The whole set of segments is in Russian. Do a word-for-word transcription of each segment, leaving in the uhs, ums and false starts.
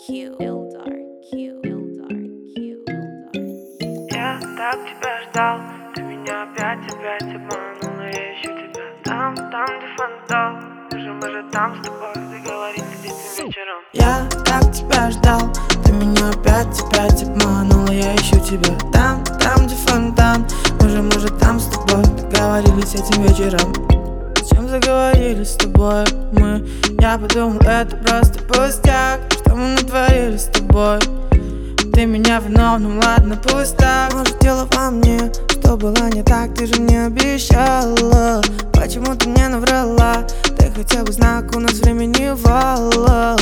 Q, Ildar, Q, Ildar, Q, Ildar. Я так тебя ждал, ты меня опять, опять обманула. Я ищу тебя там, там, где фонтан. Мы же, мы же там с тобой договорились этим вечером. Я так тебя ждал, ты меня опять, опять обманула. Я ищу тебя там, там, где фонтан. Мы же, мы же там с тобой договорились этим вечером. Зачем заговорили с тобой мы? Я подумал, это просто пустяк. Что мы натворили с тобой? Ты меня виновным, ладно, пусть так. Может, дело во мне, что было не так. Ты же мне обещала, почему ты мне наврала? Ты хотя бы знак, у нас времени вало.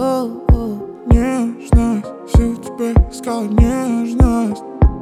Нежность, всю тебе искал нежность.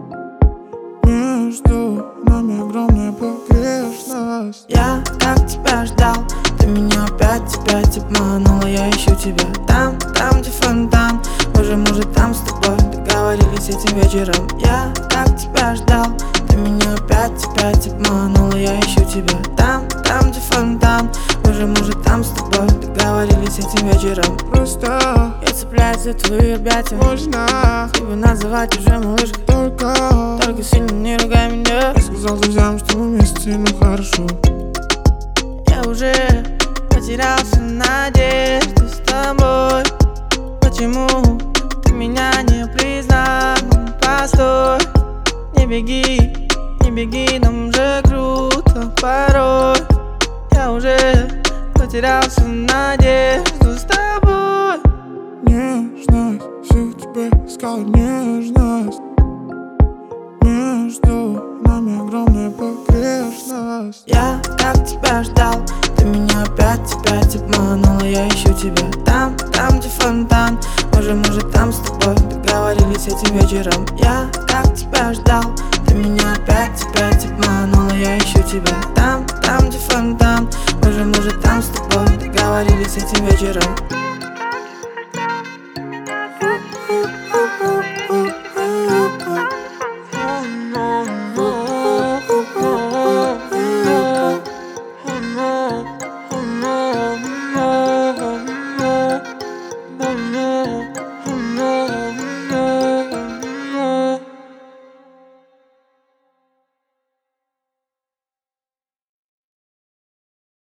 Между нами огромная погрешность. Я так тебя ждал, ты меня опять, опять обманула. Я ищу тебя там, там, где фонтан. Мы же, мы же там с тобой договорились этим вечером. Я так тебя ждал, ты меня опять, опять обманула. Я ищу тебя там, там, где фонтан. Мы же, мы же там с тобой договорились этим вечером. Просто Я цепляюсь за твои объятия. можно Тебя называть уже малышкой, только. только сильно не ругай меня. Я сказал друзьям, что мы вместе, ну хорошо. Я уже потерялся в надежде с тобой. Почему ты меня не признал? Постой, не беги, не беги, нам же круто порой. Я уже потерялся в надежду с тобой. Нежность, всю тебе искал нежность. Между нами огромная погрешность. Я так тебя ждал, ты меня опять, опять обманула. Я ищу тебя там, там, где фонтан. Мы же, мы же там с тобой договорились этим вечером. Я так тебя ждал, ты меня опять, опять обманула. Я ищу тебя там, там, где фонтан. Мы же, мы же там с тобой договорились этим вечером.